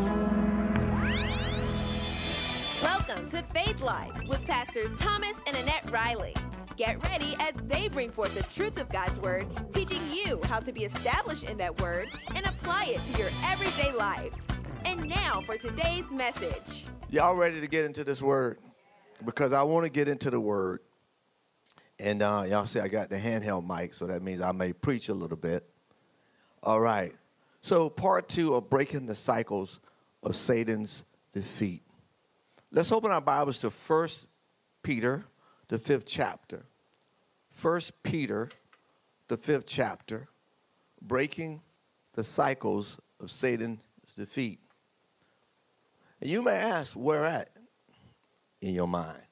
Welcome to Faith Life with Pastors Thomas and Annette Riley. Get ready as they bring forth the truth of God's Word, teaching you how to be established in that Word and apply it to your everyday life. And now for today's message. Y'all ready to get into this Word? Because I want to get into the Word. And y'all see I got the handheld mic, so that means I may preach a little bit. All right. So part 2 of breaking the cycles of Satan's defeat. Let's open our Bibles to 1 Peter, the 5th chapter. 1 Peter, the 5th chapter, breaking the cycles of Satan's defeat. And you may ask, where at in your mind?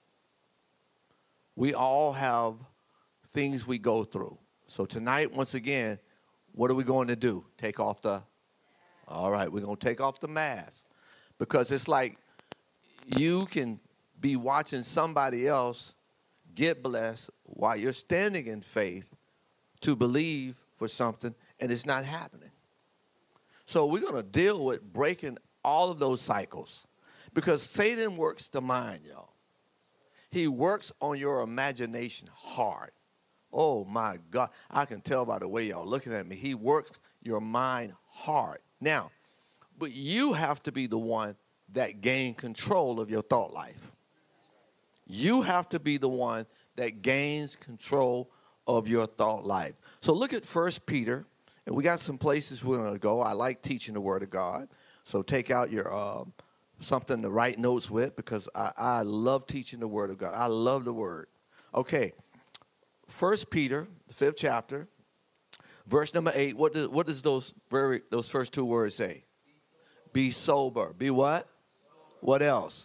We all have things we go through. So tonight, once again, what are we going to do? Take off the, all right, we're going to take off the mask. Because it's like you can be watching somebody else get blessed while you're standing in faith to believe for something, and it's not happening. So we're going to deal with breaking all of those cycles because Satan works the mind, y'all. He works on your imagination hard. Oh, my God. I can tell by the way y'all looking at me. He works your mind hard. Now, but you have to be the one that gain control of your thought life. You have to be the one that gains control of your thought life. So look at 1 Peter, and we got some places we're going to go. I like teaching the Word of God. So take out your something to write notes with because I love teaching the Word of God. I love the Word. Okay, 1 Peter, the 5th chapter, verse number 8. What does those first two words say? Be sober. Be what? What else?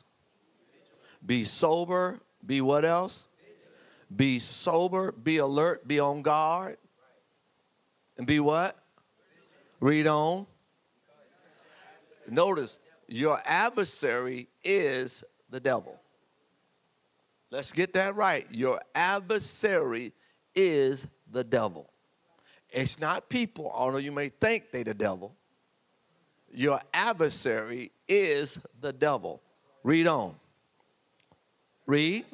Be sober. Be what else? Be sober. Be alert. Be on guard. And be what? Read on. Notice, your adversary is the devil. Let's get that right. Your adversary is the devil. It's not people, although you may think they're the devil. Your adversary is the devil. Read on. Read.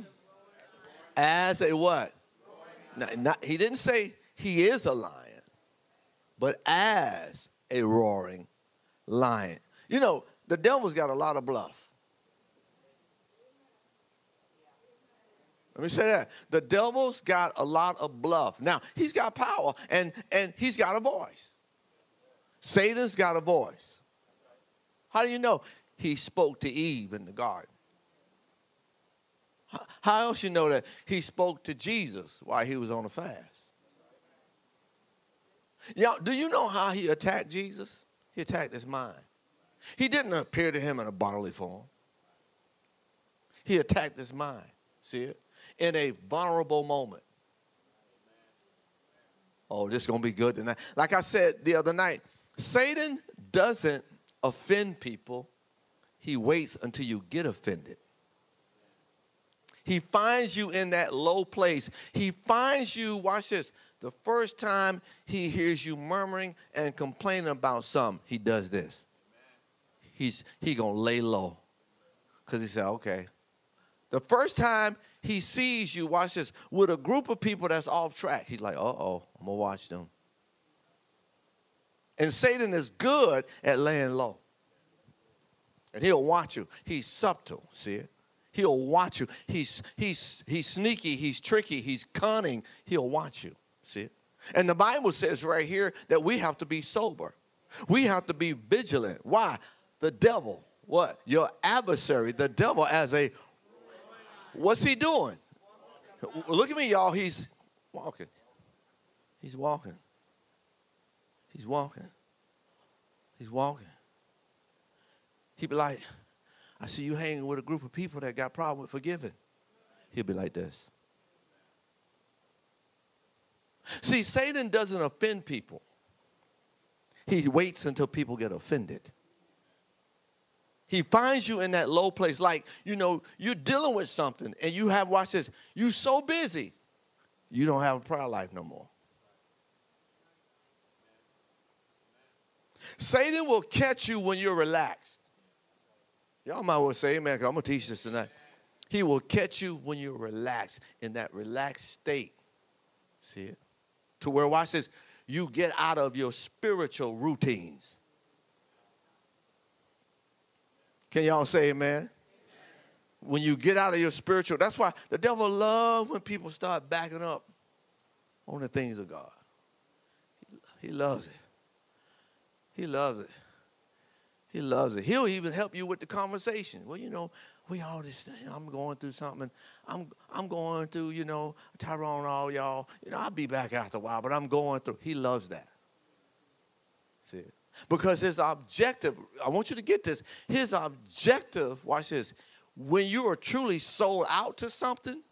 As a what? He didn't say he is a lion, but as a roaring lion. You know, the devil's got a lot of bluff. Let me say that. The devil's got a lot of bluff. Now, he's got power, and he's got a voice. Satan's got a voice. How do you know? He spoke to Eve in the garden. How else you know that he spoke to Jesus while he was on a fast? Y'all, do you know how he attacked Jesus? He attacked his mind. He didn't appear to him in a bodily form. He attacked his mind, see it? In a vulnerable moment. Oh, this is going to be good tonight. Like I said the other night, Satan doesn't offend people. He waits until you get offended. He finds you in that low place. He finds you, watch this, the first time he hears you murmuring and complaining about something, he does this. He going to lay low because he said, okay. The first time he sees you, watch this, with a group of people that's off track, he's like, uh-oh, I'm going to watch them. And Satan is good at laying low. And he'll watch you. He's subtle, see it? He'll watch you. He's sneaky, he's tricky, he's cunning. He'll watch you, see it? And the Bible says right here that we have to be sober. We have to be vigilant. Why? The devil, what? Your adversary, the devil as a, what's he doing? Look at me, y'all. He's walking. He's walking. He's walking. He's walking. He'd be like, I see you hanging with a group of people that got problem with forgiving. He'll be like this. See, Satan doesn't offend people. He waits until people get offended. He finds you in that low place. Like, you know, you're dealing with something and you have, watch this, you're so busy, you don't have a prayer life no more. Satan will catch you when you're relaxed. Y'all might well say amen, 'cause I'm going to teach this tonight. He will catch you when you're relaxed, in that relaxed state. See it? To where, watch this, you get out of your spiritual routines. Can y'all say amen? When you get out of your spiritual, that's why the devil loves when people start backing up on the things of God. He loves it. He loves it. He loves it. He'll even help you with the conversation. Well, we all this thing. I'm going through something. I'm going through, Tyrone, all y'all. I'll be back after a while, but I'm going through. He loves that. See it? Because his objective, I want you to get this. His objective, watch this, when you are truly sold out to something,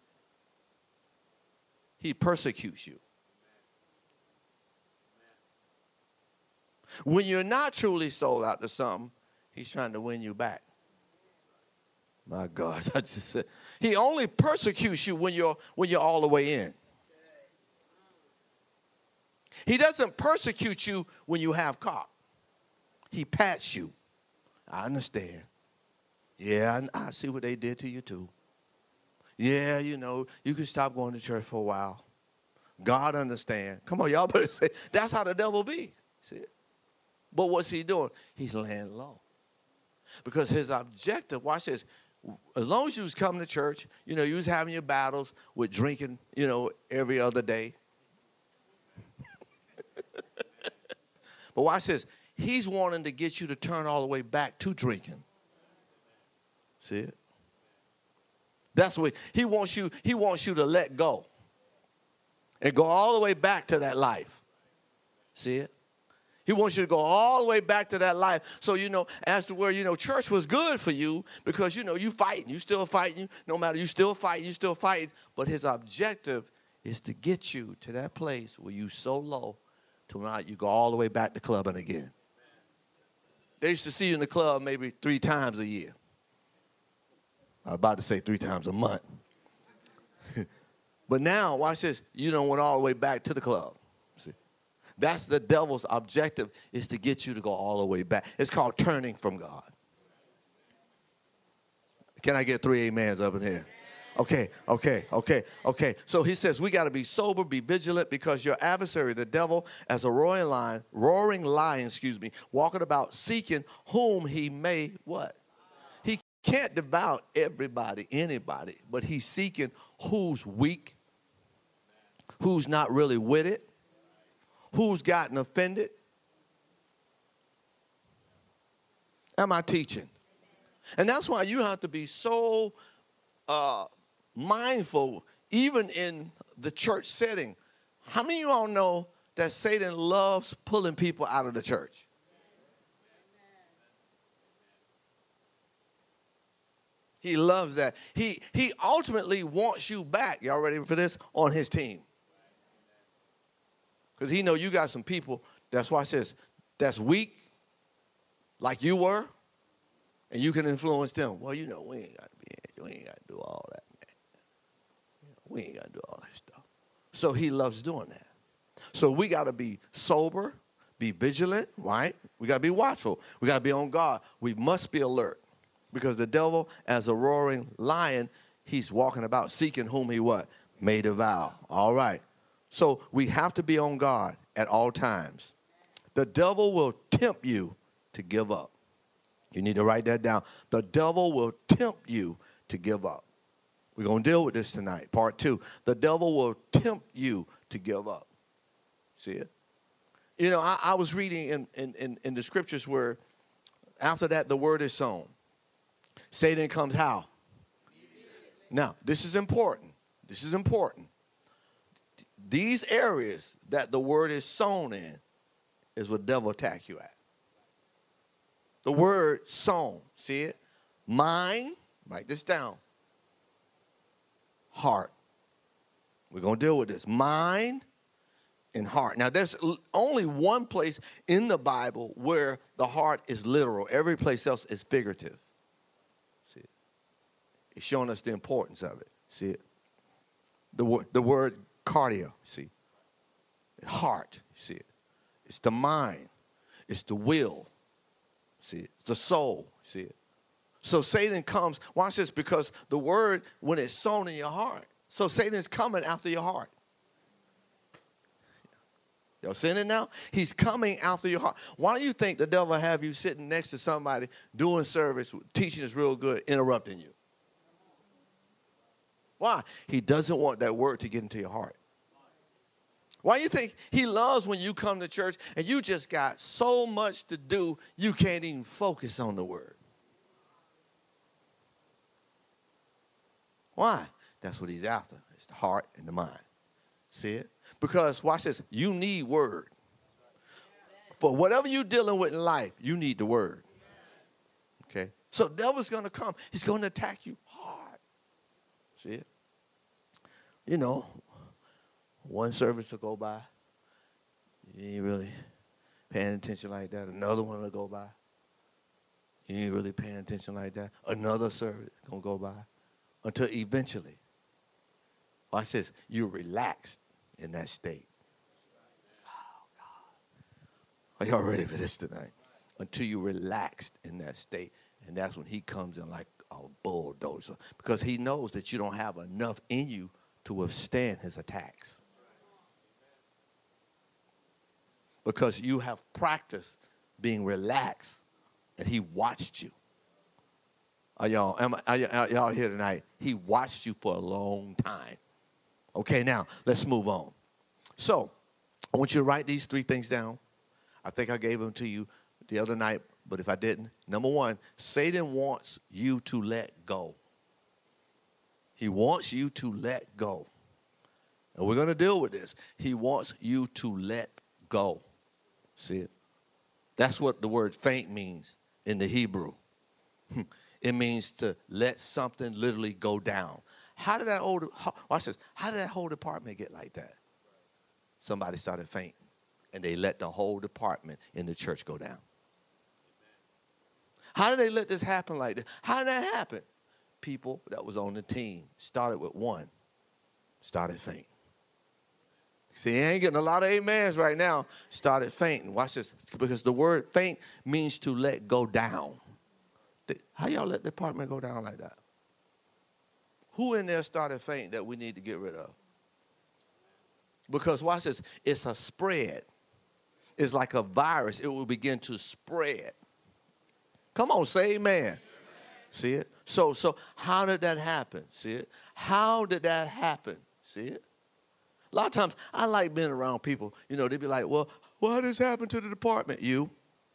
he persecutes you. When you're not truly sold out to something, he's trying to win you back. My God, I just said, he only persecutes you when you're all the way in. He doesn't persecute you when you have caught. He pats you. I understand. Yeah, I see what they did to you too. Yeah, you can stop going to church for a while. God understand. Come on, y'all better say, that's how the devil be. See it? But what's he doing? He's laying low. Because his objective, watch this, as long as you was coming to church, you was having your battles with drinking, every other day. But watch this. He's wanting to get you to turn all the way back to drinking. See it? That's what he wants you to let go. And go all the way back to that life. See it? He wants you to go all the way back to that life. So, as to where, church was good for you because, you fighting. You still fighting. No matter, you still fighting. But his objective is to get you to that place where you so low till now you go all the way back to clubbing again. They used to see you in the club maybe 3 times a year. I was about to say 3 times a month. But now, watch this. You don't went all the way back to the club. See? That's the devil's objective, is to get you to go all the way back. It's called turning from God. Can I get 3 amens up in here? Okay. So he says we got to be sober, be vigilant, because your adversary, the devil, as a roaring lion, walking about seeking whom he may what? He can't devour anybody, but he's seeking who's weak, who's not really with it, who's gotten offended. Am I teaching? And that's why you have to be so mindful, even in the church setting. How many of you all know that Satan loves pulling people out of the church? He loves that. He ultimately wants you back, y'all ready for this, on his team. Because he know you got some people, that's why it says, that's weak, like you were, and you can influence them. Well, we ain't got to do all that, man. We ain't got to do all that stuff. So he loves doing that. So we got to be sober, be vigilant, right? We got to be watchful. We got to be on guard. We must be alert. Because the devil, as a roaring lion, he's walking about seeking whom he what? May devour. All right. So we have to be on guard at all times. The devil will tempt you to give up. You need to write that down. The devil will tempt you to give up. We're going to deal with this tonight, part 2. The devil will tempt you to give up. See it? I was reading in the scriptures where after that the word is sown. Satan comes how? Now, this is important. These areas that the word is sown in is what the devil attack you at. The word sown, see it? Mind, write this down. Heart. We're going to deal with this. Mind and heart. Now, there's only one place in the Bible where the heart is literal. Every place else is figurative. See it? It's showing us the importance of it. See it? The word cardia, see? Heart, see it? It's the mind. It's the will. See it? It's the soul. See it? So Satan comes, watch this, because the word, when it's sown in your heart, so Satan is coming after your heart. Y'all seeing it now? He's coming after your heart. Why do you think the devil have you sitting next to somebody doing service, teaching is real good, interrupting you? Why? He doesn't want that word to get into your heart. Why do you think he loves when you come to church and you just got so much to do you can't even focus on the word? Why? That's what he's after. It's the heart and the mind. See it? Because, watch this, you need word. For whatever you're dealing with in life, you need the word. Okay? So the devil's going to come. He's going to attack you hard. See it? You know, one service will go by. You ain't really paying attention like that. Another one will go by. You ain't really paying attention like that. Another service going to go by. Until eventually, watch this, you're relaxed in that state. Oh, God. Are y'all ready for this tonight? Until you're relaxed in that state. And that's when he comes in like a bulldozer. Because he knows that you don't have enough in you to withstand his attacks. Because you have practiced being relaxed and he watched you. Are y'all here tonight? He watched you for a long time. Okay, now, let's move on. So, I want you to write these 3 things down. I think I gave them to you the other night, but if I didn't, number 1, Satan wants you to let go. He wants you to let go. And we're going to deal with this. He wants you to let go. See it? That's what the word faint means in the Hebrew. It means to let something literally go down. Watch this. How did that whole department get like that? Somebody started fainting, and they let the whole department in the church go down. How did they let this happen like that? How did that happen? People that was on the team started with 1, started fainting. See, you ain't getting a lot of amens right now. Started fainting. Watch this. Because the word faint means to let go down. How y'all let the department go down like that? Who in there started fainting that we need to get rid of? Because watch this, it's a spread. It's like a virus. It will begin to spread. Come on, say amen. See it? So how did that happen? See it? How did that happen? See it? A lot of times, I like being around people. You know, they be like, well, what has happened to the department? You.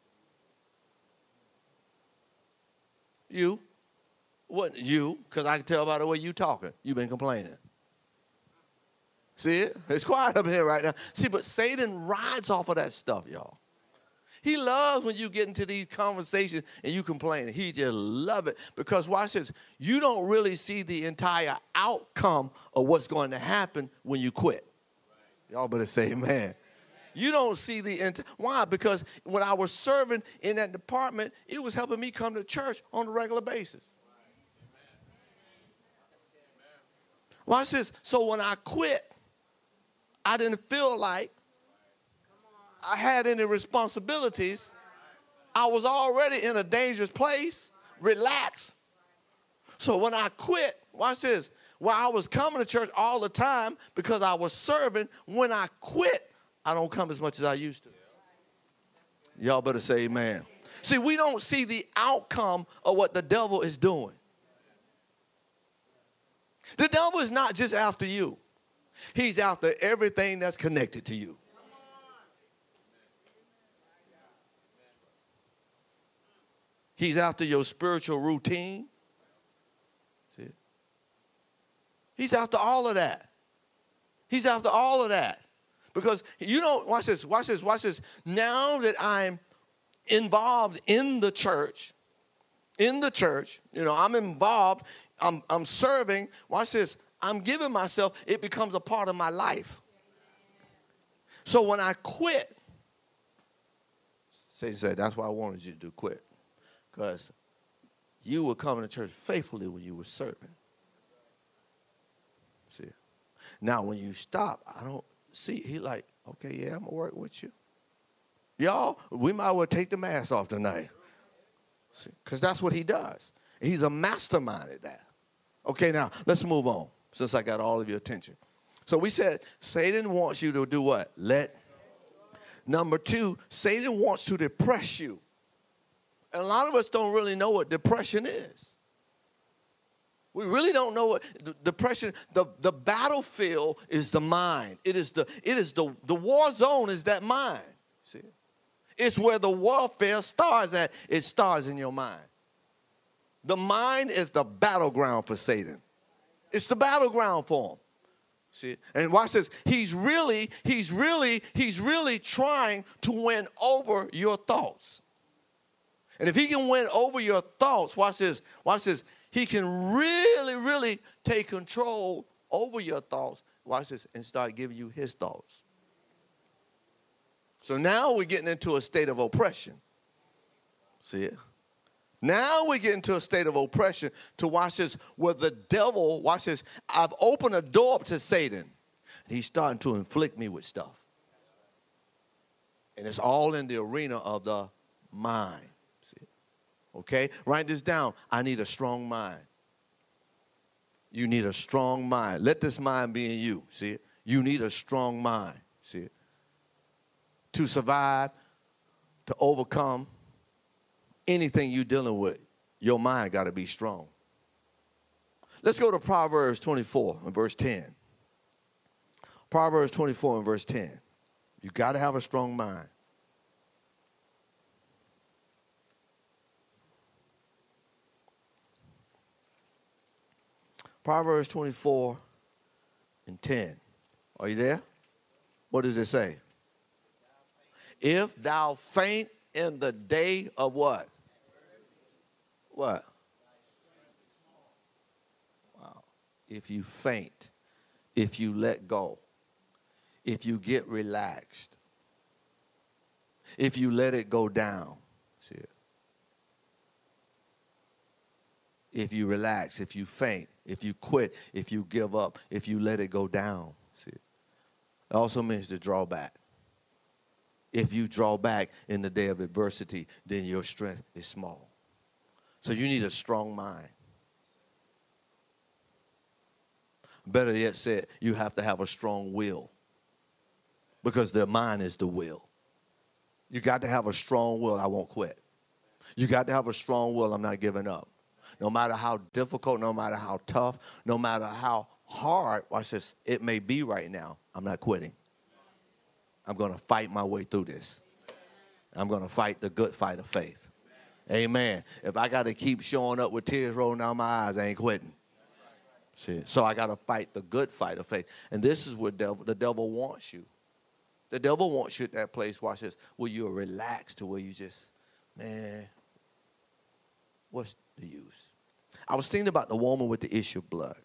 What? You, because I can tell by the way you talking. You've been complaining. See it? It's quiet up here right now. See, but Satan rides off of that stuff, y'all. He loves when you get into these conversations and you complain. He just loves it because, watch this, you don't really see the entire outcome of what's going to happen when you quit. Y'all better say amen. You don't see the why? Because when I was serving in that department, it was helping me come to church on a regular basis. Watch this. So when I quit, I didn't feel like I had any responsibilities. I was already in a dangerous place, relaxed. So when I quit, watch this. While I was coming to church all the time because I was serving, when I quit, I don't come as much as I used to. Y'all better say amen. See, we don't see the outcome of what the devil is doing. The devil is not just after you. He's after everything that's connected to you. He's after your spiritual routine. See? He's after all of that. He's after all of that. Because you don't, watch this. Now that I'm involved in the church, you know, I'm involved, I'm serving, watch this, I'm giving myself, it becomes a part of my life. So when I quit, Satan said, that's why I wanted you to quit. Because you were coming to church faithfully when you were serving. See? Now when you stop, I don't see, he like, okay, yeah, I'm going to work with you. Y'all, we might well take the mask off tonight. Because that's what he does. He's a mastermind at that. Okay, now let's move on since I got all of your attention. So we said Satan wants you to do what? Number 2, Satan wants to depress you. And a lot of us don't really know what depression is. We really don't know what depression, the battlefield is the mind. It is the war zone is that mind. See? It's where the warfare starts at. It starts in your mind. The mind is the battleground for Satan. It's the battleground for him. See? And watch this. He's really trying to win over your thoughts. And if he can win over your thoughts, watch this. He can really take control over your thoughts, watch this, and start giving you his thoughts. So now we're getting into a state of oppression. See it? Now we get into a state of oppression to, watch this, where the devil, watch this, I've opened a door up to Satan. He's starting to inflict me with stuff. And it's all in the arena of the mind. See? Okay? Write this down. I need a strong mind. You need a strong mind. Let this mind be in you. See it? You need a strong mind. See it? To survive, to overcome anything you're dealing with, your mind got to be strong. Let's go to Proverbs 24 and verse 10. Proverbs 24 and verse 10. You got to have a strong mind. Proverbs 24 and 10. Are you there? What does it say? If thou faint in the day of what? What? Wow. If you faint, if you let go, if you get relaxed, if you let it go down, see it? If you relax, if you faint, if you quit, if you give up, if you let it go down, see it? It also means to draw back. If you draw back in the day of adversity, then your strength is small. So you need a strong mind. Better yet said, you have to have a strong will, because the mind is the will. You got to have a strong will. I won't quit. You got to have a strong will. I'm not giving up. No matter how difficult, no matter how tough, no matter how hard, watch this, it may be right now, I'm not quitting. I'm going to fight my way through this. I'm going to fight the good fight of faith. Amen. If I got to keep showing up with tears rolling down my eyes, I ain't quitting. See? So I got to fight the good fight of faith. And this is where the devil wants you. The devil wants you at that place, watch this, where you're relaxed, to where you just, man, what's the use? I was thinking about the woman with the issue of blood.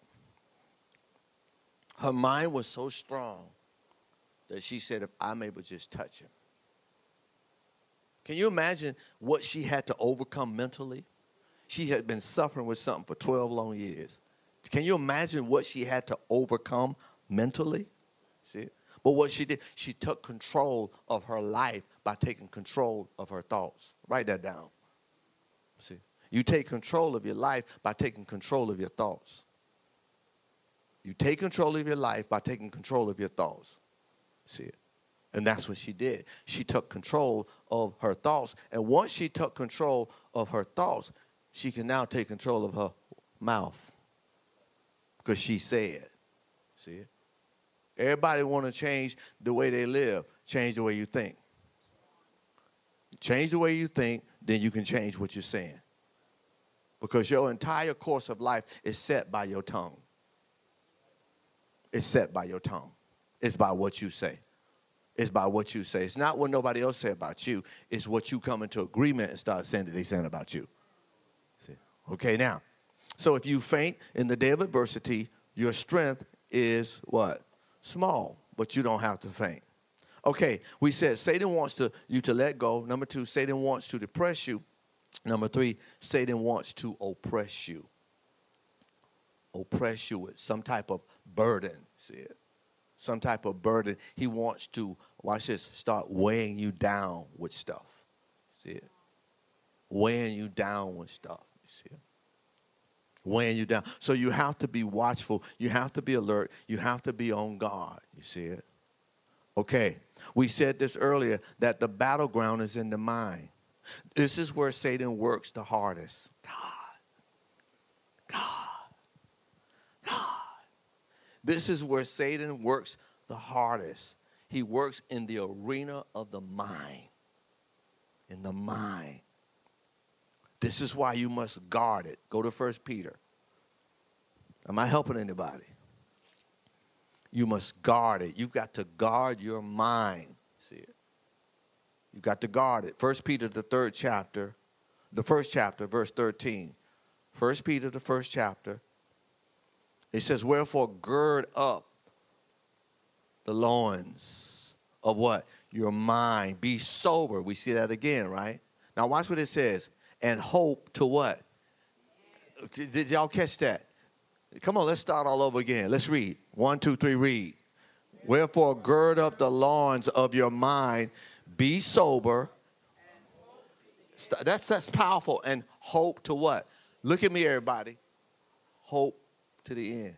Her mind was so strong that she said, if I'm able to just touch him. Can you imagine what she had to overcome mentally? She had been suffering with something for 12 long years. Can you imagine what she had to overcome mentally? See? But what she did, she took control of her life by taking control of her thoughts. Write that down. See? You take control of your life by taking control of your thoughts. You take control of your life by taking control of your thoughts. See it? And that's what she did. She took control of her thoughts. And once she took control of her thoughts, she can now take control of her mouth. Because she said. See it? Everybody want to change the way they live. Change the way you think. Change the way you think, then you can change what you're saying. Because your entire course of life is set by your tongue. It's set by your tongue. It's by what you say. It's by what you say. It's not what nobody else say about you. It's what you come into agreement and start saying that they're saying about you. See? Okay, now. So if you faint in the day of adversity, your strength is what? Small, but you don't have to faint. Okay, we said Satan wants you to let go. Number 2, Satan wants to depress you. Number 3, Satan wants to oppress you. Oppress you with some type of burden. See it? Some type of burden. He wants to, watch this, start weighing you down with stuff. See it? Weighing you down with stuff. You see it? weighing you down. So you have to be watchful. You have to be alert. You have to be on guard. You see it? Okay. We said this earlier, that the battleground is in the mind. This is where Satan works the hardest. God. This is where Satan works the hardest. He works in the arena of the mind. In the mind. This is why you must guard it. Go to 1 Peter. Am I helping anybody? You must guard it. You've got to guard your mind. See it? You've got to guard it. 1 Peter, the first chapter, verse 13. 1 Peter, the first chapter. It says, wherefore gird up the loins of what? Your mind. Be sober. We see that again, right? Now watch what it says. And hope to what? Did y'all catch that? Come on, let's start all over again. Let's read. 1, 2, 3, read. Wherefore gird up the loins of your mind. Be sober. That's powerful. And hope to what? Look at me, everybody. Hope to the end.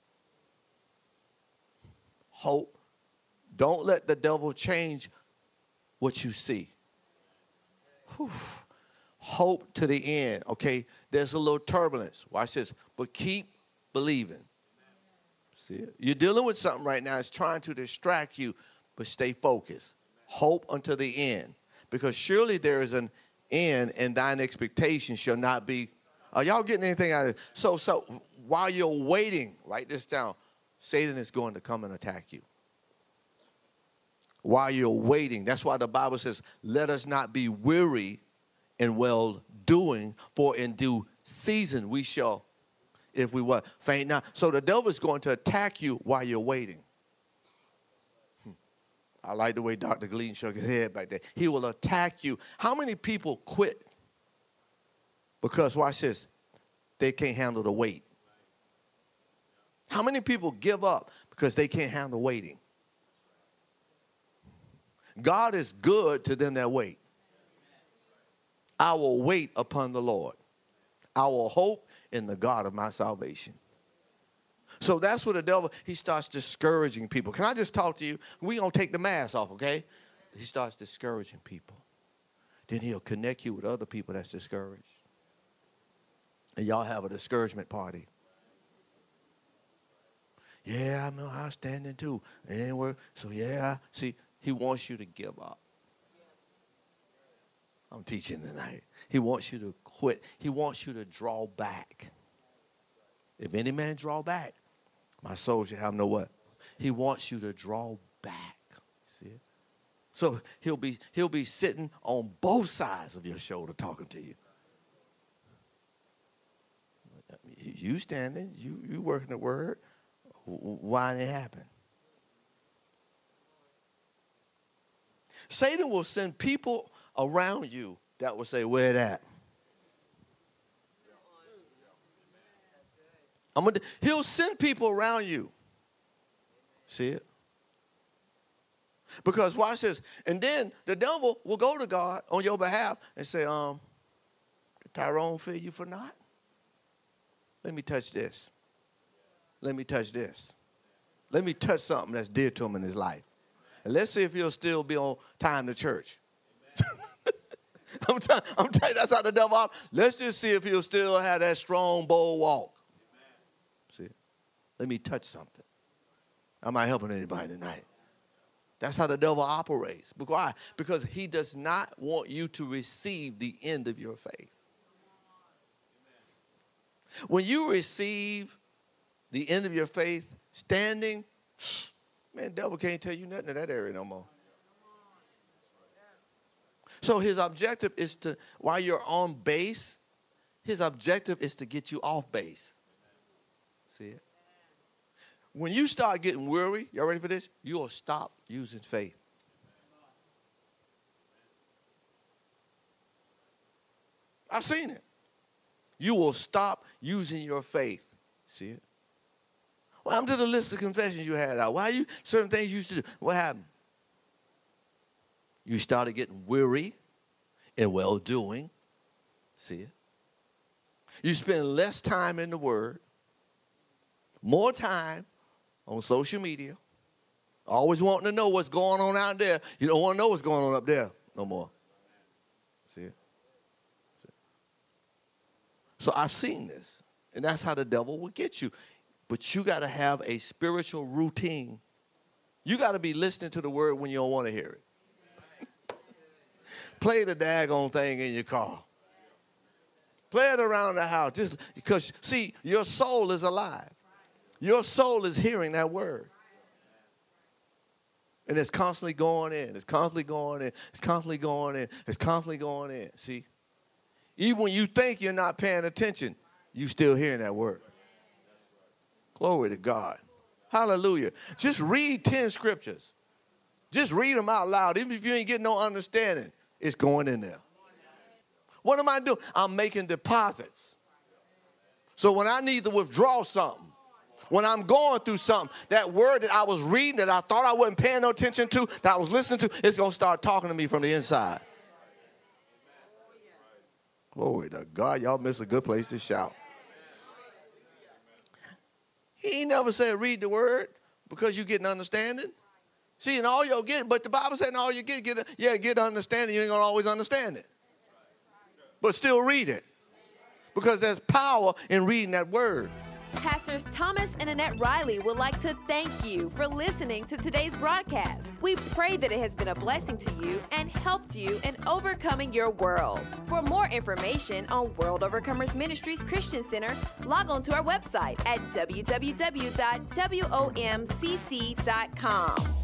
Hope. Don't let the devil change what you see. Whew. Hope to the end. Okay, there's a little turbulence. Watch this. But keep believing. See it? You're dealing with something right now. It's trying to distract you, but stay focused. Hope until the end. Because surely there is an end, and thine expectation shall not be. Are y'all getting anything out of it? So while you're waiting, write this down. Satan is going to come and attack you. While you're waiting. That's why the Bible says, let us not be weary in well-doing, for in due season we shall, if we what, faint not. So the devil is going to attack you while you're waiting. I like the way Dr. Gleason shook his head back there. He will attack you. How many people quit? Because, watch this, they can't handle the wait. How many people give up because they can't handle waiting? God is good to them that wait. I will wait upon the Lord. I will hope in the God of my salvation. So that's what the devil, he starts discouraging people. Can I just talk to you? We're going to take the mask off, okay? He starts discouraging people. Then he'll connect you with other people that's discouraged. And y'all have a discouragement party. Yeah, I know I'm standing too. And so yeah, see, he wants you to give up. I'm teaching tonight. He wants you to quit. He wants you to draw back. If any man draw back, my soul shall have no what? He wants you to draw back. See it? So he'll be sitting on both sides of your shoulder talking to you. You standing, you working the word. Why didn't it happen? Satan will send people around you that will say, where that? He'll send people around you. See it? Because watch this. And then the devil will go to God on your behalf and say, did Tyrone fear you for naught? Let me touch this. Let me touch this. Let me touch something that's dear to him in his life. And let's see if he'll still be on time to church. I'm telling you, that's how the devil operates. Let's just see if he'll still have that strong, bold walk. See, let me touch something. Am I helping anybody tonight? That's how the devil operates. Why? Because he does not want you to receive the end of your faith. When you receive the end of your faith standing, man, the devil can't tell you nothing in that area no more. So his objective is to, while you're on base, his objective is to get you off base. See it? When you start getting weary, y'all ready for this? You'll stop using faith. I've seen it. You will stop using your faith. See it? What happened to the list of confessions you had out? Why you certain things you used to do? What happened? You started getting weary in well-doing. See it? You spend less time in the Word, more time on social media, always wanting to know what's going on out there. You don't want to know what's going on up there no more. See it? So I've seen this, and that's how the devil will get you. But you got to have a spiritual routine. You got to be listening to the Word when you don't want to hear it. Play the daggone thing in your car. Play it around the house. Just because, see, your soul is alive. Your soul is hearing that Word. And it's constantly going in. It's constantly going in. It's constantly going in. It's constantly going in. See? Even when you think you're not paying attention, you still hearing that Word. Glory to God. Hallelujah. Just read 10 scriptures. Just read them out loud. Even if you ain't getting no understanding, it's going in there. What am I doing? I'm making deposits. So when I need to withdraw something, when I'm going through something, that word that I was reading that I thought I wasn't paying no attention to, that I was listening to, it's going to start talking to me from the inside. Glory to God. Y'all missed a good place to shout. He ain't never said read the word because you get an understanding. See, and all you'll get, but the Bible said all you get understanding. You ain't going to always understand it. But still read it because there's power in reading that word. Pastors Thomas and Annette Riley would like to thank you for listening to today's broadcast. We pray that it has been a blessing to you and helped you in overcoming your world. For more information on World Overcomers Ministries Christian Center, log on to our website at www.womcc.com.